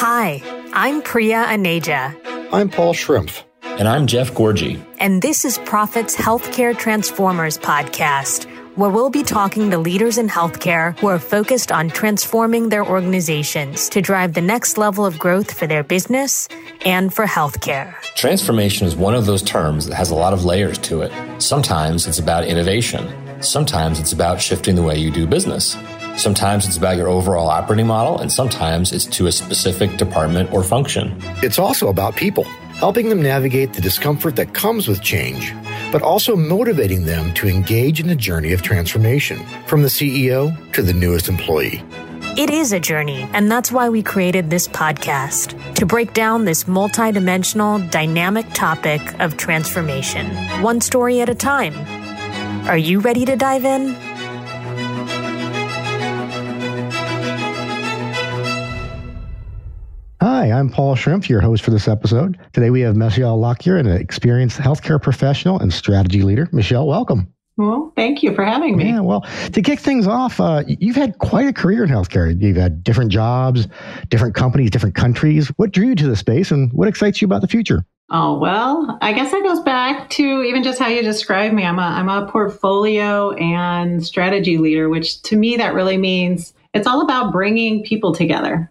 Hi, I'm Priya Aneja. I'm Paul Schrimpf. And I'm Jeff Gorgie. And this is Profit's Healthcare Transformers podcast, where we'll be talking to leaders in healthcare who are focused on transforming their organizations to drive the next level of growth for their business and for healthcare. Transformation is one of those terms that has a lot of layers to it. Sometimes it's about innovation. Sometimes it's about shifting the way you do business. Sometimes it's about your overall operating model, and sometimes it's to a specific department or function. It's also about people, helping them navigate the discomfort that comes with change, but also motivating them to engage in the journey of transformation, from the CEO to the newest employee. It is a journey, and that's why we created this podcast, to break down this multidimensional, dynamic topic of transformation, one story at a time. Are you ready to dive in? Hi, I'm Paul Schrimpf, your host for this episode. Today we have Michelle Lockyer, an experienced healthcare professional and strategy leader. Michelle, welcome. Well, thank you for having me. Yeah, well, to kick things off, you've had quite a career in healthcare. You've had different jobs, different companies, different countries. What drew you to the space and what excites you about the future? Oh, well, I guess that goes back to even just how you described me. I'm a portfolio and strategy leader, which to me, that really means it's all about bringing people together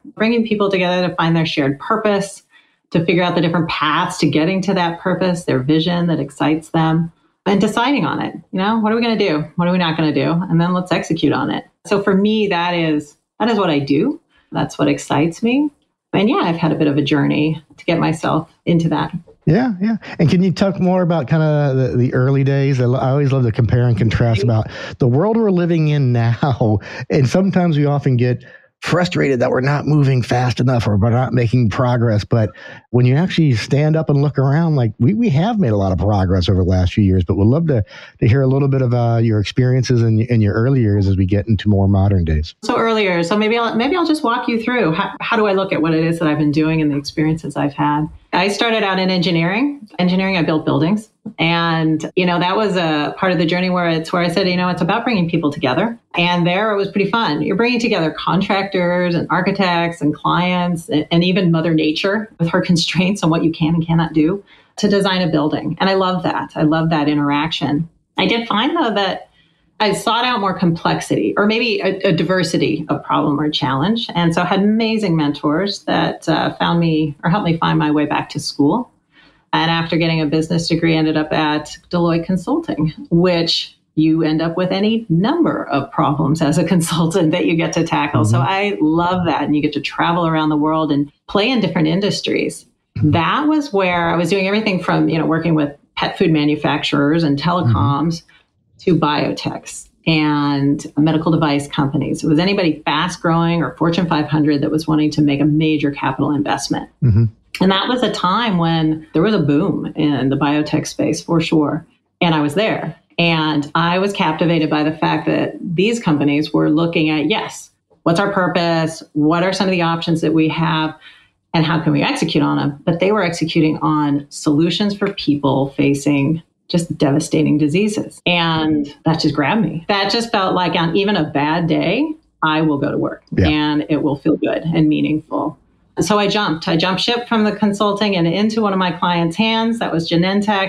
to find their shared purpose, to figure out the different paths to getting to that purpose, their vision that excites them, and deciding on it. You know, what are we going to do? What are we not going to do? And then let's execute on it. So for me, that is what I do. That's what excites me. And yeah, I've had a bit of a journey to get myself into that. Yeah. And can you talk more about kind of the early days? I always love to compare and contrast about the world we're living in now. And sometimes we often get frustrated that we're not moving fast enough or we're not making progress. But when you actually stand up and look around, like we have made a lot of progress over the last few years, but we'd love to hear a little bit of your experiences in your early years as we get into more modern days. So maybe I'll just walk you through how do I look at what it is that I've been doing and the experiences I've had. I started out in engineering. I built buildings. And, that was a part of the journey where I said, it's about bringing people together. And there it was pretty fun. You're bringing together contractors and architects and clients and even Mother Nature with her constraints on what you can and cannot do to design a building. And I love that. I love that interaction. I did find, though, that I sought out more complexity or maybe a diversity of problem or challenge. And so I had amazing mentors that helped me find my way back to school. And after getting a business degree, ended up at Deloitte Consulting, which you end up with any number of problems as a consultant that you get to tackle. Mm-hmm. So I love that. And you get to travel around the world and play in different industries. Mm-hmm. That was where I was doing everything from, working with pet food manufacturers and telecoms to biotechs and medical device companies. It was anybody fast growing or Fortune 500 that was wanting to make a major capital investment. Mm-hmm. And that was a time when there was a boom in the biotech space for sure. And I was there. And I was captivated by the fact that these companies were looking at, yes, what's our purpose? What are some of the options that we have? And how can we execute on them? But they were executing on solutions for people facing just devastating diseases. And that just grabbed me. That just felt like on even a bad day, I will go to work and it will feel good and meaningful. So I jumped ship from the consulting and into one of my clients' hands. That was Genentech,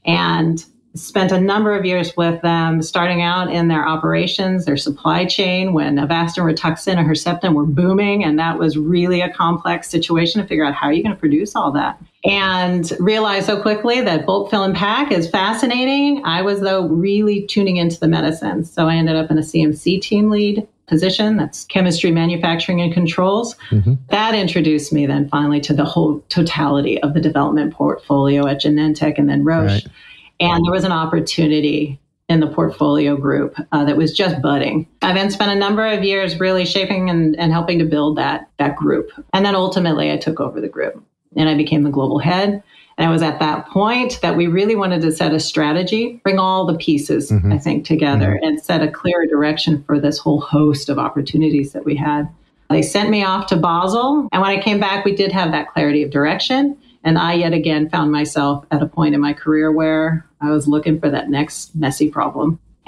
and spent a number of years with them, starting out in their operations, their supply chain, when Avastin, Rituxan, and Herceptin were booming. And that was really a complex situation to figure out how are you going to produce all that. And realized so quickly that bulk fill and pack is fascinating. I was, though, really tuning into the medicine. So I ended up in a CMC team lead position. That's chemistry, manufacturing, and controls. Mm-hmm. That introduced me then finally to the whole totality of the development portfolio at Genentech and then Roche. Right. And there was an opportunity in the portfolio group that was just budding. I then spent a number of years really shaping and helping to build that group. And then ultimately I took over the group and I became the global head. And it was at that point that we really wanted to set a strategy, bring all the pieces, I think, together and set a clear direction for this whole host of opportunities that we had. They sent me off to Basel. And when I came back, we did have that clarity of direction. And I yet again found myself at a point in my career where I was looking for that next messy problem.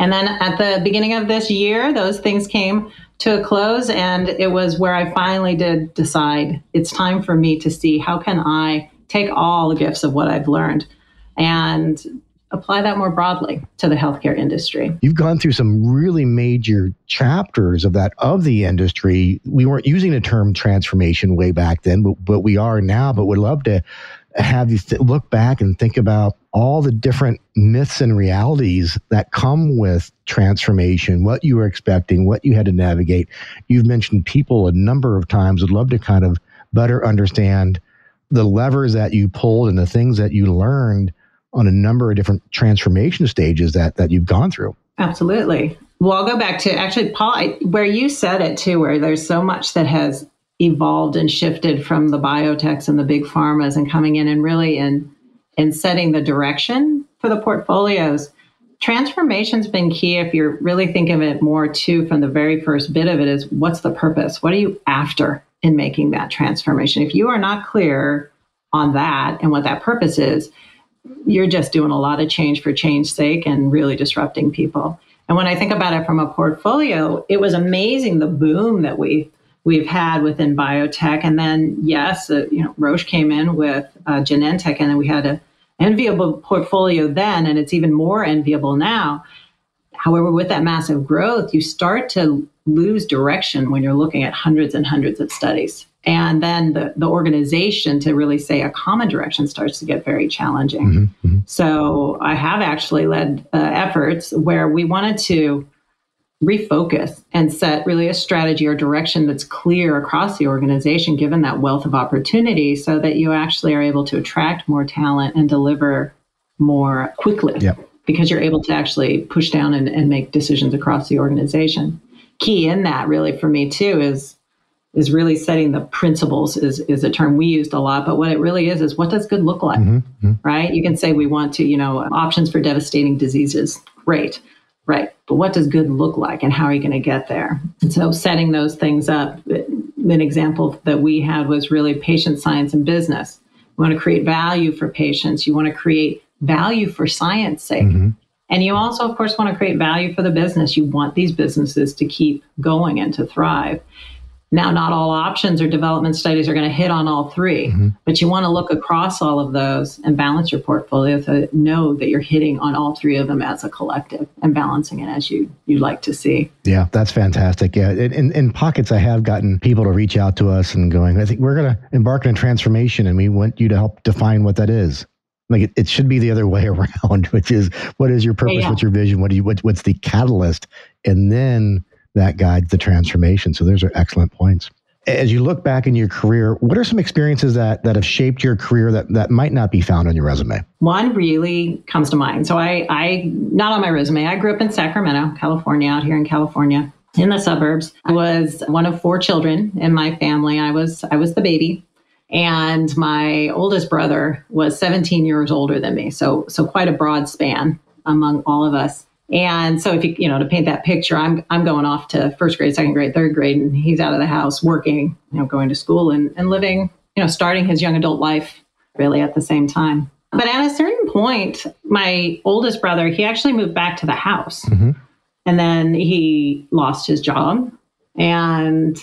And then at the beginning of this year, those things came to a close. And it was where I finally did decide it's time for me to see how can I take all the gifts of what I've learned and apply that more broadly to the healthcare industry. You've gone through some really major chapters of the industry. We weren't using the term transformation way back then, but we are now. But would love to have you look back and think about all the different myths and realities that come with transformation, what you were expecting, what you had to navigate. You've mentioned people a number of times. Would love to kind of better understand the levers that you pulled and the things that you learned on a number of different transformation stages that you've gone through. Absolutely. Well, I'll go back to actually, Paul, where you said it too, where there's so much that has evolved and shifted from the biotechs and the big pharmas and coming in and really in setting the direction for the portfolios. Transformation's been key if you're really thinking of it more too from the very first bit of it is what's the purpose? What are you after in making that transformation? If you are not clear on that and what that purpose is, you're just doing a lot of change for change's sake and really disrupting people. And when I think about it from a portfolio, it was amazing the boom that we've had within biotech. And then, yes, Roche came in with Genentech, and then we had an enviable portfolio then, and it's even more enviable now. However, with that massive growth, you start to lose direction when you're looking at hundreds and hundreds of studies. And then the organization to really say a common direction starts to get very challenging. Mm-hmm, mm-hmm. So I have actually led efforts where we wanted to refocus and set really a strategy or direction that's clear across the organization, given that wealth of opportunity, so that you actually are able to attract more talent and deliver more quickly. Yep. Because you're able to actually push down and make decisions across the organization. Key in that really for me too is really setting the principles is a term we used a lot, but what it really is what does good look like, mm-hmm. right? You can say we want to, options for devastating diseases. Great, right. But what does good look like and how are you going to get there? And so setting those things up, an example that we had was really patient science and business. You want to create value for patients. You want to create value for science sake. Mm-hmm. And you also, of course, want to create value for the business. You want these businesses to keep going and to thrive. Now, not all options or development studies are going to hit on all three, mm-hmm. but you want to look across all of those and balance your portfolio to know that you're hitting on all three of them as a collective and balancing it as you'd like to see. Yeah, that's fantastic. Yeah, in pockets, I have gotten people to reach out to us and going, I think we're going to embark on a transformation and we want you to help define what that is. Like it should be the other way around, which is what is your purpose? Yeah. What's your vision? What's the catalyst? And then that guides the transformation. So those are excellent points. As you look back in your career, what are some experiences that have shaped your career that might not be found on your resume? One really comes to mind. So I not on my resume, I grew up in Sacramento, California, out here in California, in the suburbs. I was one of 4 children in my family. I was the baby. And my oldest brother was 17 years older than me. So quite a broad span among all of us. And so if you to paint that picture, I'm going off to first grade, second grade, third grade, and he's out of the house working, going to school and living, starting his young adult life really at the same time. But at a certain point, my oldest brother, he actually moved back to the house. Mm-hmm. And then he lost his job. And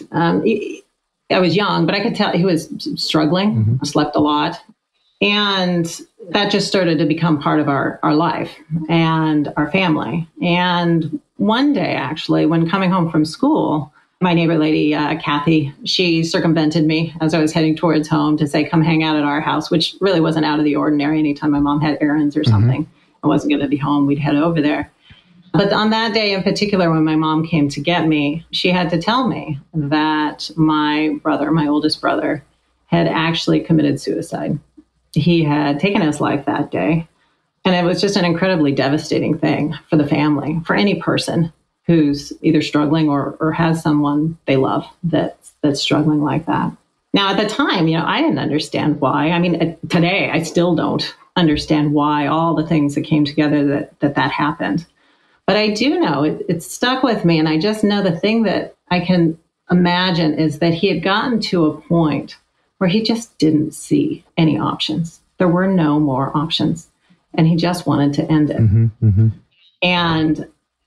I was young, but I could tell he was struggling, mm-hmm. slept a lot. And that just started to become part of our life and our family. And one day, actually, when coming home from school, my neighbor lady, Kathy, she circumvented me as I was heading towards home to say, come hang out at our house, which really wasn't out of the ordinary. Anytime my mom had errands or something, mm-hmm. I wasn't going to be home, we'd head over there. But on that day in particular, when my mom came to get me, she had to tell me that my oldest brother, had actually committed suicide. He had taken his life that day. And it was just an incredibly devastating thing for the family, for any person who's either struggling or has someone they love that's struggling like that. Now, at the time, I didn't understand why. I mean, today, I still don't understand why all the things that came together that happened. But I do know it stuck with me. And I just know the thing that I can imagine is that he had gotten to a point where he just didn't see any options. There were no more options. And he just wanted to end it. Mm-hmm, mm-hmm. And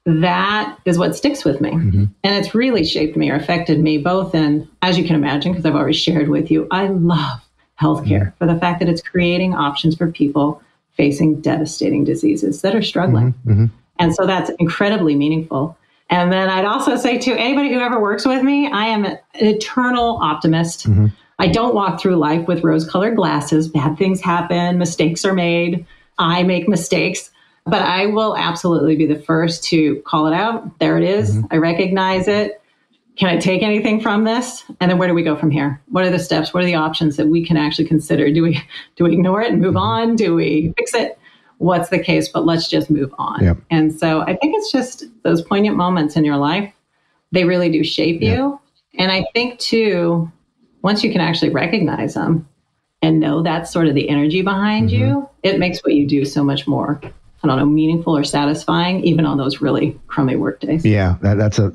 that is what sticks with me. And it's really shaped me or affected me both in, as you can imagine, because I've already shared with you, I love healthcare for the fact that it's creating options for people facing devastating diseases that are struggling. And so that's incredibly meaningful. And then I'd also say to anybody who ever works with me, I am an eternal optimist. I don't walk through life with rose-colored glasses. Bad things happen. Mistakes are made. I make mistakes. But I will absolutely be the first to call it out. There it is. I recognize it. Can I take anything from this? And then where do we go from here? What are the steps? What are the options that we can actually consider? Do we ignore it and move on? Do we fix it? What's the case? But let's just move on. And so I think it's just those poignant moments in your life. They really do shape you. And I think too, once you can actually recognize them and know that's sort of the energy behind you, it makes what you do so much more, I don't know, meaningful or satisfying, even on those really crummy work days. Yeah, that's an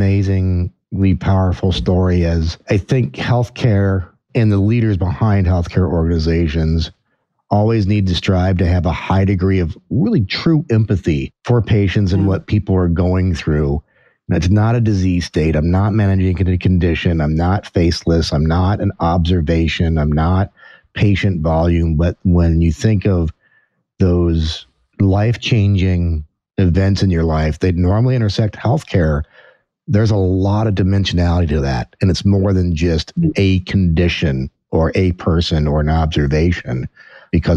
amazingly powerful story. As I think healthcare and the leaders behind healthcare organizations always need to strive to have a high degree of really true empathy for patients and what people are going through. It's not a disease state. I'm not managing a condition. I'm not faceless. I'm not an observation. I'm not patient volume. But when you think of those life-changing events in your life, they normally intersect healthcare. There's a lot of dimensionality to that. And it's more than just a condition or a person or an observation, because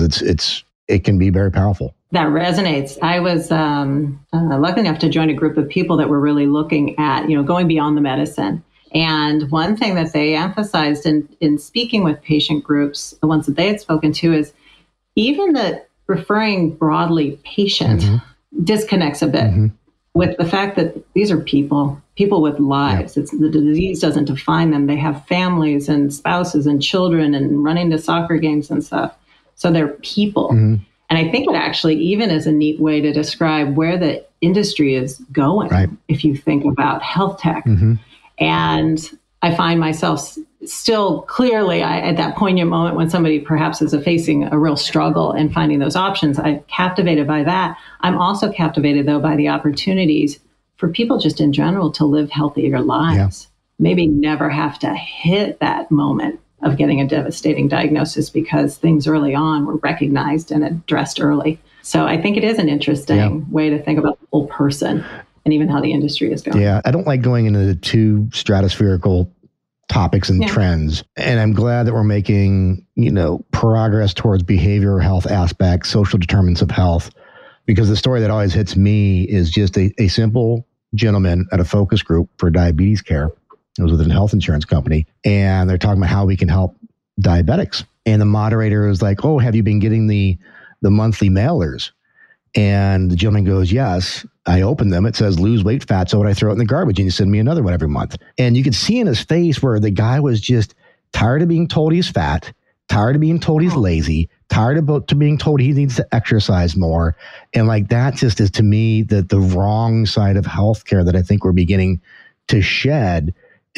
it can be very powerful. That resonates. I was lucky enough to join a group of people that were really looking at, going beyond the medicine. And one thing that they emphasized in speaking with patient groups, the ones that they had spoken to, is even that referring broadly patient disconnects a bit with the fact that these are people with lives. The disease doesn't define them. They have families and spouses and children and running to soccer games and stuff. So they're people. And I think it actually even is a neat way to describe where the industry is going, if you think about health tech. And I find myself still clearly at that poignant moment when somebody perhaps is facing a real struggle and finding those options. I'm captivated by that. I'm also captivated, though, by the opportunities for people just in general to live healthier lives. Maybe never have to hit that moment of getting a devastating diagnosis because things early on were recognized and addressed early. So I think it is an interesting way to think about the whole person and even how the industry is going. I don't like going into the too stratospherical topics and trends. And I'm glad that we're making, progress towards behavioral health aspects, social determinants of health, because the story that always hits me is just a simple gentleman at a focus group for diabetes care. It was with a health insurance company, and they're talking about how we can help diabetics. And the moderator is like, "Oh, have you been getting the monthly mailers?" And the gentleman goes, "Yes." I open them. It says lose weight fat. So would I throw it in the garbage and you send me another one every month? And you could see in his face where the guy was just tired of being told he's fat, tired of being told he's lazy, tired of being told he needs to exercise more. And that just is to me the wrong side of healthcare that I think we're beginning to shed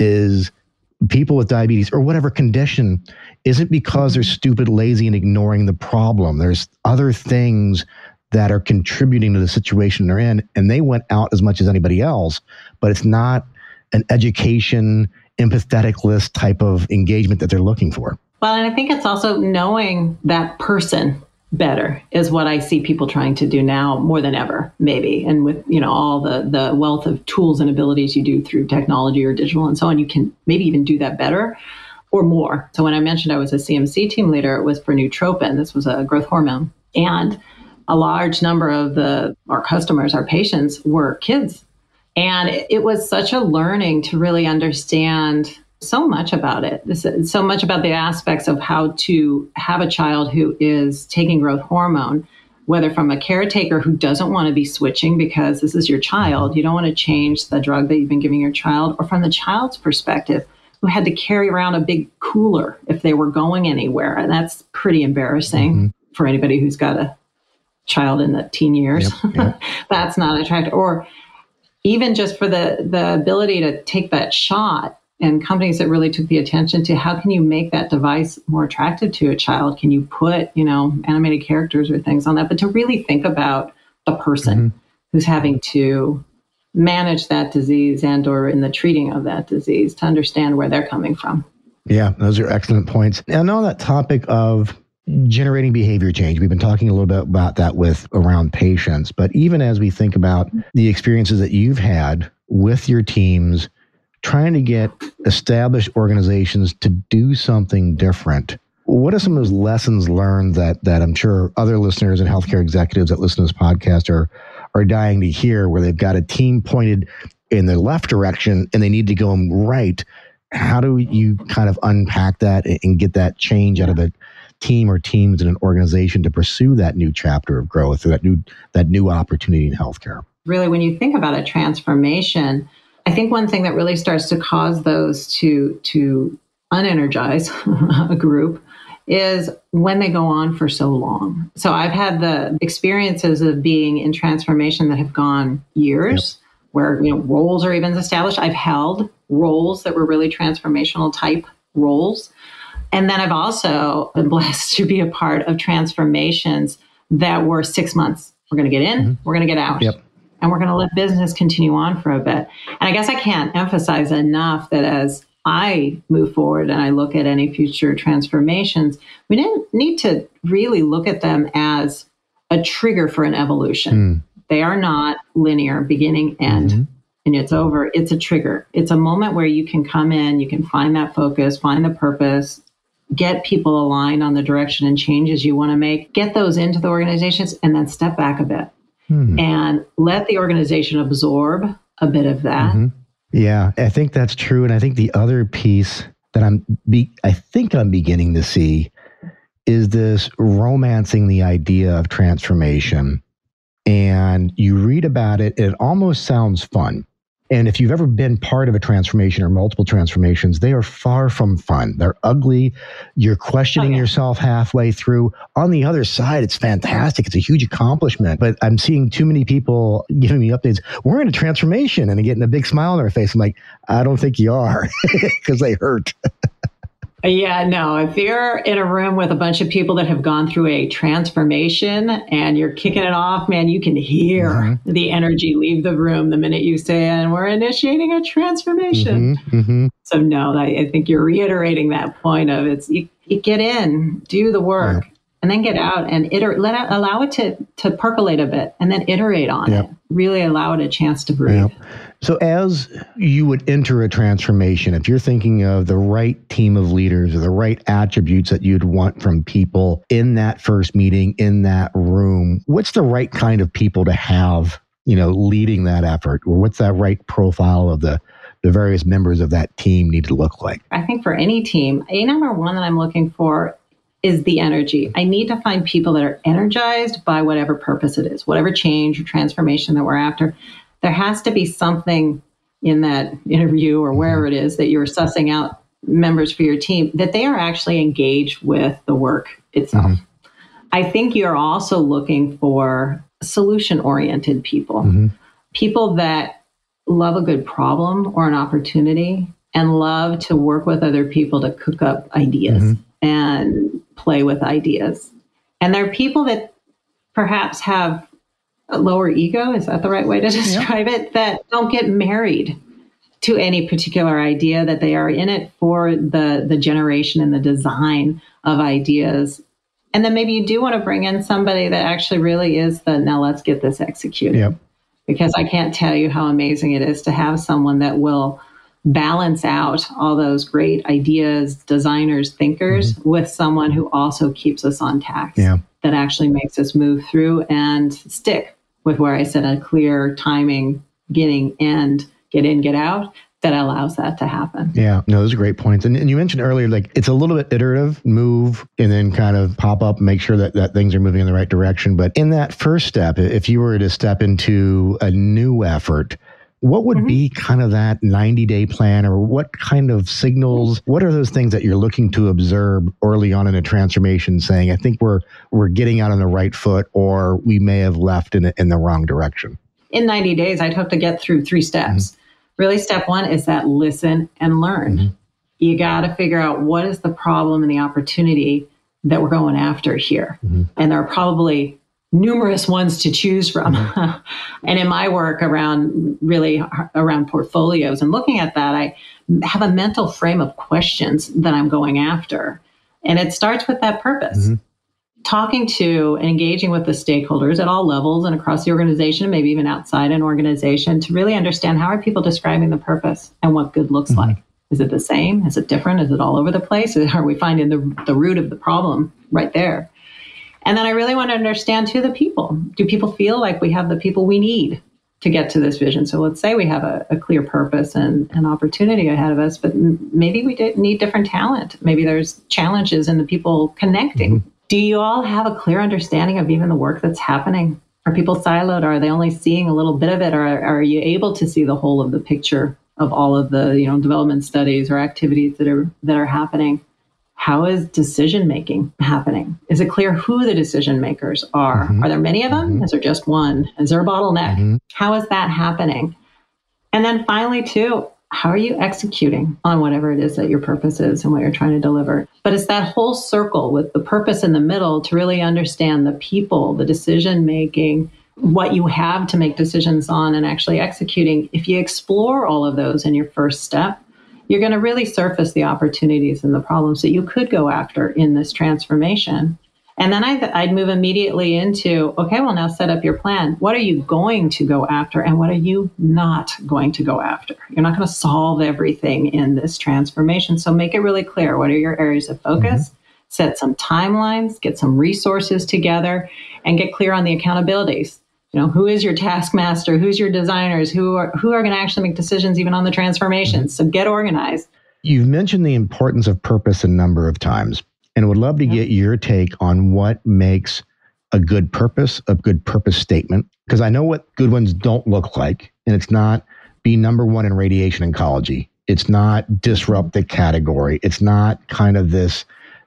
is people with diabetes or whatever condition isn't because they're stupid, lazy, and ignoring the problem. There's other things that are contributing to the situation they're in, and they went out as much as anybody else, but it's not an education, empathetic list type of engagement that they're looking for. Well, and I think it's also knowing that person better is what I see people trying to do now more than ever, maybe. And with, all the wealth of tools and abilities you do through technology or digital and so on, you can maybe even do that better or more. So when I mentioned I was a CMC team leader, it was for Nutropin. This was a growth hormone. And a large number of our customers, our patients, were kids. And it was such a learning to really understand so much about it. So much about the aspects of how to have a child who is taking growth hormone, whether from a caretaker who doesn't want to be switching because this is your child, you don't want to change the drug that you've been giving your child, or from the child's perspective, who had to carry around a big cooler if they were going anywhere. And that's pretty embarrassing for anybody who's got a child in the teen years. That's not attractive. Or even just for the ability to take that shot, and companies that really took the attention to how can you make that device more attractive to a child? Can you put, animated characters or things on that? But to really think about the person who's having to manage that disease and or in the treating of that disease to understand where they're coming from. Yeah, those are excellent points. And on that topic of generating behavior change, we've been talking a little bit about that with around patients, but even as we think about the experiences that you've had with your teams, trying to get established organizations to do something different, what are some of those lessons learned that I'm sure other listeners and healthcare executives that listen to this podcast are dying to hear, where they've got a team pointed in the left direction and they need to go right? How do you kind of unpack that and get that change out of a team or teams in an organization to pursue that new chapter of growth or that new opportunity in healthcare? Really, when you think about a transformation, I think one thing that really starts to cause those to unenergize a group is when they go on for so long. So I've had the experiences of being in transformation that have gone years, where roles are even established. I've held roles that were really transformational type roles. And then I've also been blessed to be a part of transformations that were 6 months. We're going to get in, we're going to get out. And we're going to let business continue on for a bit. And I guess I can't emphasize enough that as I move forward and I look at any future transformations, we need to really look at them as a trigger for an evolution. They are not linear, beginning, end, and it's over. It's a trigger. It's a moment where you can come in, you can find that focus, find the purpose, get people aligned on the direction and changes you want to make, get those into the organizations, and then step back a bit and let the organization absorb a bit of that. Yeah, I think that's true. And I think the other piece that I think I'm beginning to see is this romancing the idea of transformation. And you read about it, it almost sounds fun. And if you've ever been part of a transformation or multiple transformations, they are far from fun. They're ugly. You're questioning yourself halfway through. On the other side, it's fantastic. It's a huge accomplishment. But I'm seeing too many people giving me updates. We're in a transformation, and getting a big smile on their face. I'm like, I don't think you are, because they hurt. Yeah, no, if you're in a room with a bunch of people that have gone through a transformation and you're kicking it off, man, you can hear the energy leave the room the minute you say, and we're initiating a transformation. So no, I think you're reiterating that point of you get in, do the work, and then get out and allow it to percolate a bit, and then iterate on it. Really allow it a chance to breathe. So as you would enter a transformation, if you're thinking of the right team of leaders or the right attributes that you'd want from people in that first meeting, in that room, what's the right kind of people to have, leading that effort? Or what's that right profile of the various members of that team need to look like? I think for any team, number one that I'm looking for is the energy. I need to find people that are energized by whatever purpose it is, whatever change or transformation that we're after. There has to be something in that interview or wherever it is that you're sussing out members for your team, that they are actually engaged with the work itself. I think you're also looking for solution-oriented people, people that love a good problem or an opportunity and love to work with other people to cook up ideas and play with ideas. And they're people that perhaps have a lower ego, is that the right way to describe it? That don't get married to any particular idea, that they are in it for the generation and the design of ideas. And then maybe you do want to bring in somebody that actually really is now let's get this executed. Because I can't tell you how amazing it is to have someone that will balance out all those great ideas, designers, thinkers, with someone who also keeps us on task, that actually makes us move through and stick with where I said a clear timing, beginning, end, get in, get out, that allows that to happen. Yeah, no, those are great points. And you mentioned earlier, it's a little bit iterative, move and then kind of pop up and make sure that things are moving in the right direction. But in that first step, if you were to step into a new effort, what would be kind of that 90-day plan, or what kind of signals, what are those things that you're looking to observe early on in a transformation, saying, I think we're getting out on the right foot, or we may have left in the wrong direction? In 90 days, I'd hope to get through 3 steps. Really, step one is that listen and learn. You got to figure out what is the problem and the opportunity that we're going after here. And there are probably numerous ones to choose from. And in my work around portfolios and looking at that, I have a mental frame of questions that I'm going after. And it starts with that purpose. Talking to and engaging with the stakeholders at all levels and across the organization, maybe even outside an organization, to really understand how are people describing the purpose and what good looks like. Is it the same? Is it different? Is it all over the place? Are we finding the root of the problem right there? And then I really want to understand, too, the people. Do people feel like we have the people we need to get to this vision? So let's say we have a clear purpose and an opportunity ahead of us, but maybe we need different talent. Maybe there's challenges in the people connecting. Do you all have a clear understanding of even the work that's happening? Are people siloed? Are they only seeing a little bit of it? Or are you able to see the whole of the picture of all of the development studies or activities that are happening? How is decision making happening? Is it clear who the decision makers are? Are there many of them? Is there just one? Is there a bottleneck? How is that happening? And then finally, too, how are you executing on whatever it is that your purpose is and what you're trying to deliver? But it's that whole circle with the purpose in the middle to really understand the people, the decision making, what you have to make decisions on and actually executing. If you explore all of those in your first step, you're going to really surface the opportunities and the problems that you could go after in this transformation. And then I'd move immediately into, okay, well, now set up your plan. What are you going to go after and what are you not going to go after? You're not going to solve everything in this transformation. So make it really clear. What are your areas of focus? Set some timelines, get some resources together, and get clear on the accountabilities. Who is your taskmaster? Who's your designers? Who are going to actually make decisions even on the transformation? So get organized. You've mentioned the importance of purpose a number of times, and would love to get your take on what makes a good purpose statement, because I know what good ones don't look like, and it's not be number one in radiation oncology. It's not disrupt the category. It's not kind of this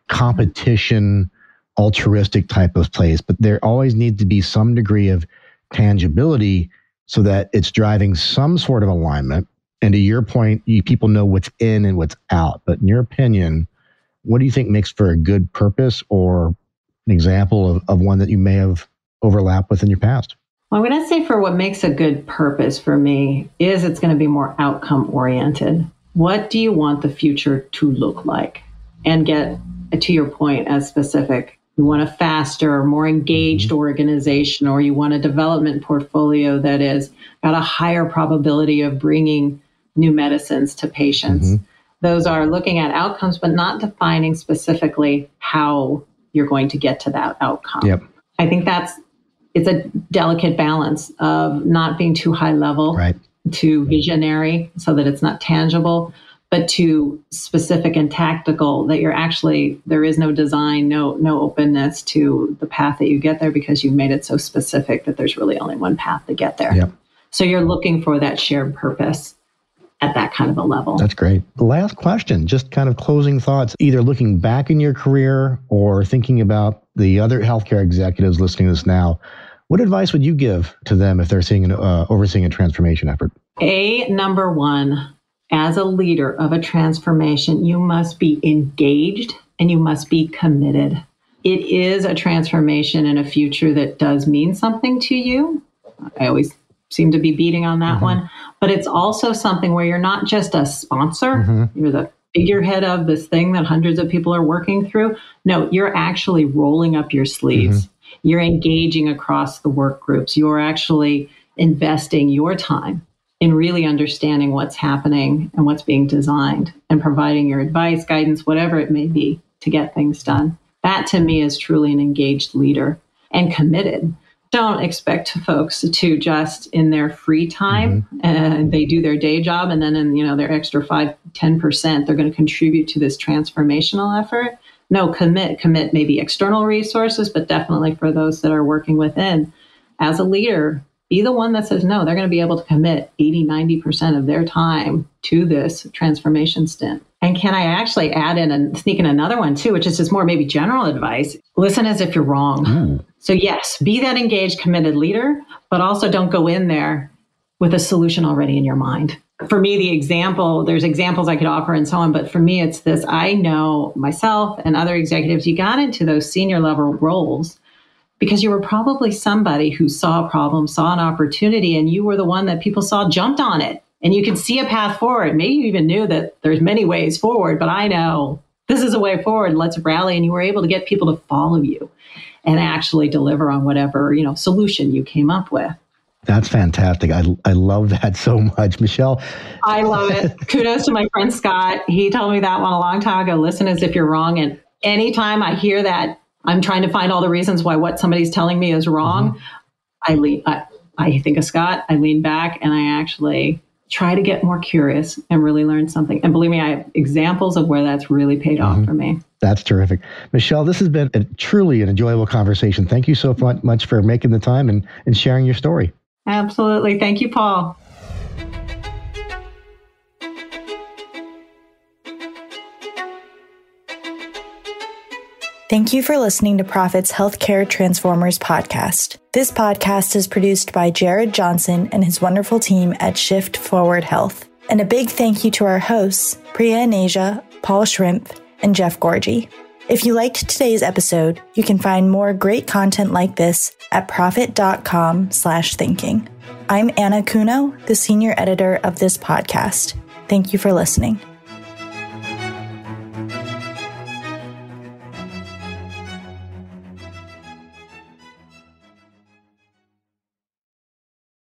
competition, altruistic type of place, but there always needs to be some degree of tangibility so that it's driving some sort of alignment. And to your point, people know what's in and what's out. But in your opinion, what do you think makes for a good purpose, or an example of one that you may have overlapped with in your past? Well, I'm going to say for what makes a good purpose for me is it's going to be more outcome oriented. What do you want the future to look like? And get, to your point, as specific. You want a faster, more engaged organization, or you want a development portfolio that is got a higher probability of bringing new medicines to patients. Those are looking at outcomes, but not defining specifically how you're going to get to that outcome. I think it's a delicate balance of not being too high level, too visionary so that it's not tangible, but too specific and tactical that there is no design, no openness to the path that you get there because you've made it so specific that there's really only one path to get there. So you're looking for that shared purpose at that kind of a level. That's great. Last question, just kind of closing thoughts, either looking back in your career or thinking about the other healthcare executives listening to this now. What advice would you give to them if they're overseeing a transformation effort? Number one, as a leader of a transformation, you must be engaged and you must be committed. It is a transformation in a future that does mean something to you. I always seem to be beating on that one, but it's also something where you're not just a sponsor. You're the figurehead of this thing that hundreds of people are working through. No, you're actually rolling up your sleeves. You're engaging across the work groups. You're actually investing your time in really understanding what's happening and what's being designed and providing your advice, guidance, whatever it may be to get things done. That to me is truly an engaged leader and committed. Don't expect folks to just in their free time and they do their day job and then in their extra 5-10% they're going to contribute to this transformational effort. No, commit maybe external resources, but definitely for those that are working within. As a leader, be the one that says, no, they're going to be able to commit 80-90% of their time to this transformation stint. And can I actually add in and sneak in another one too, which is just more maybe general advice? Listen as if you're wrong. So yes, be that engaged, committed leader, but also don't go in there with a solution already in your mind. For me, there's examples I could offer and so on, but for me, it's this. I know myself and other executives, you got into those senior level roles because you were probably somebody who saw a problem, saw an opportunity, and you were the one that people saw jumped on it. And you could see a path forward. Maybe you even knew that there's many ways forward, but I know this is a way forward. Let's rally. And you were able to get people to follow you and actually deliver on whatever, solution you came up with. That's fantastic. I love that so much. Michelle. I love it. Kudos to my friend Scott. He told me that one a long time ago. Listen as if you're wrong. And anytime I hear that, I'm trying to find all the reasons why what somebody's telling me is wrong. I think of Scott, I lean back, and I actually try to get more curious and really learn something. And believe me, I have examples of where that's really paid off for me. That's terrific. Michelle, this has been truly an enjoyable conversation. Thank you so much for making the time and sharing your story. Absolutely. Thank you, Paul. Thank you for listening to Prophet's Healthcare Transformers podcast. This podcast is produced by Jared Johnson and his wonderful team at Shift Forward Health. And a big thank you to our hosts, Priya and Asia, Paul Shrimp, and Jeff Gorgie. If you liked today's episode, you can find more great content like this at prophet.com/thinking. I'm Anna Kuno, the senior editor of this podcast. Thank you for listening.